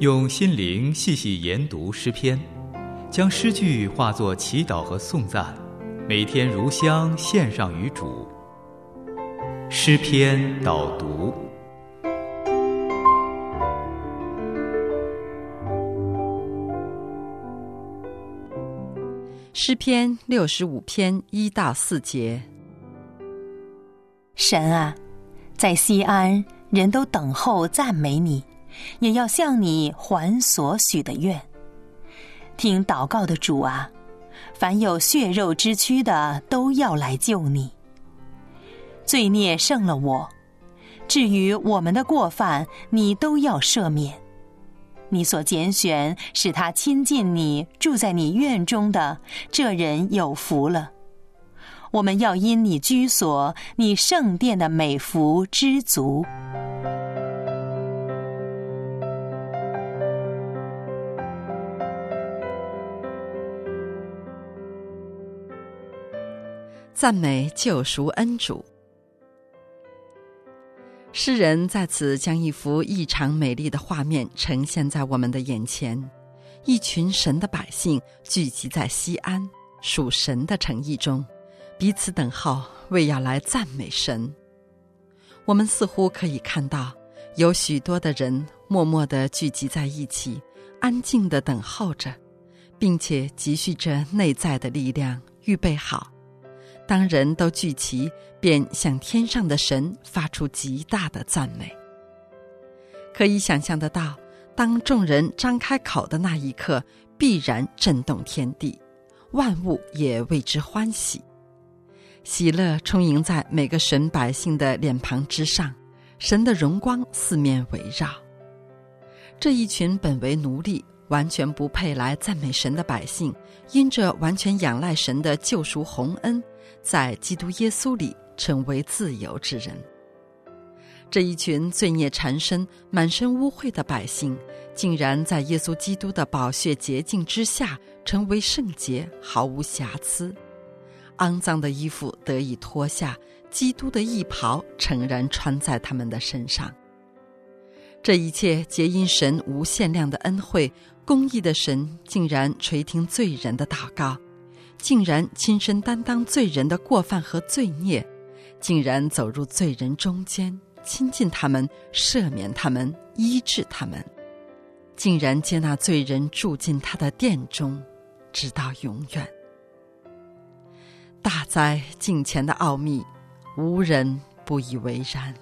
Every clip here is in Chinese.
用心灵细细研读诗篇，将诗句化作祈祷和颂赞，每天如香献上于主。诗篇导读。 诗篇65篇1到4节。 神啊，在西安人都等候赞美你，也要向你还所许的愿。听祷告的主啊，凡有血肉之躯的都要来救你。罪孽胜了我，至于我们的过犯，你都要赦免。你所拣选使他亲近你，住在你院中的，这人有福了。我们要因你居所，你圣殿的美福知足。 赞美救赎恩主。诗人在此将一幅异常美丽的画面呈现在我们的眼前，一群神的百姓聚集在西安，属神的城邑中，彼此等候，为要来赞美神。我们似乎可以看到，有许多的人默默地聚集在一起，安静地等候着，并且积蓄着内在的力量，预备好。当人都聚齐，便向天上的神发出极大的赞美。可以想象得到，当众人张开口的那一刻，必然震动天地，万物也为之欢喜。喜乐充盈在每个神百姓的脸庞之上，神的荣光四面围绕。这一群本为奴隶，完全不配来赞美神的百姓，因着完全仰赖神的救赎宏恩，在基督耶稣里成为自由之人。这一群罪孽缠身、满身污秽的百姓，竟然在耶稣基督的宝血洁净之下，成为圣洁，毫无瑕疵。肮脏的衣服得以脱下，基督的义袍诚然穿在他们的身上。这一切皆因神无限量的恩惠，公义的神竟然垂听罪人的祷告，竟然亲身担当罪人的过犯和罪孽，竟然走入罪人中间，亲近他们，赦免他们，医治他们，竟然接纳罪人住进他的殿中，直到永远。大哉敬虔的奥秘，无人不以为然。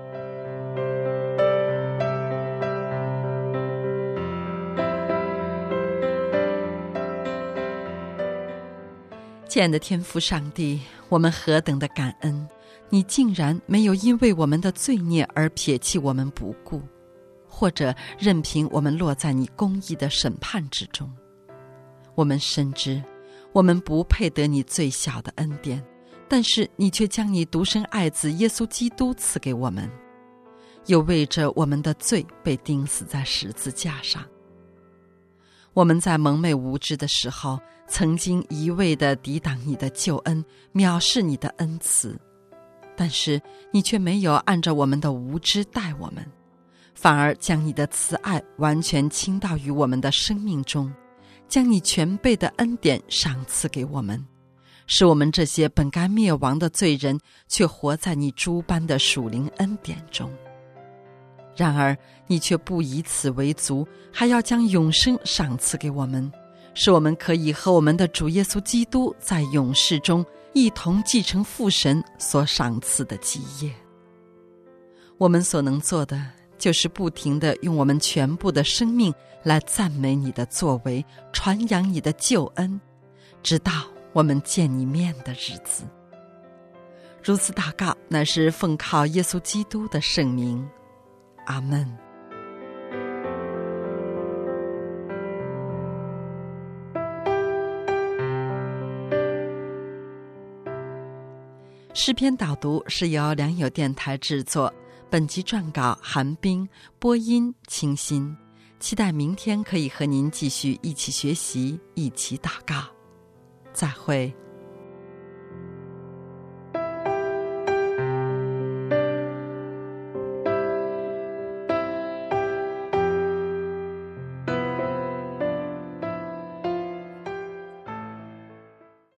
亲爱的天父上帝，我们何等的感恩，你竟然没有因为我们的罪孽而撇弃我们不顾，或者任凭我们落在你公义的审判之中。我们深知我们不配得你最小的恩典，但是你却将你独生爱子耶稣基督赐给我们，又为着我们的罪被钉死在十字架上。我们在蒙昧无知的时候，曾经一味地抵挡你的救恩，藐视你的恩慈，但是你却没有按照我们的无知待我们，反而将你的慈爱完全倾倒于我们的生命中，将你全备的恩典赏赐给我们，使我们这些本该灭亡的罪人，却活在你诸般的属灵恩典中。然而你却不以此为足，还要将永生赏赐给我们，使我们可以和我们的主耶稣基督在永世中一同继承父神所赏赐的基业。我们所能做的，就是不停地用我们全部的生命来赞美你的作为，传扬你的救恩，直到我们见你面的日子。如此祷告，乃是奉靠耶稣基督的圣名。阿们。诗篇导读是由良友电台制作，本集撰稿韩冰，播音清新。期待明天可以和您继续一起学习，一起祷告。再会。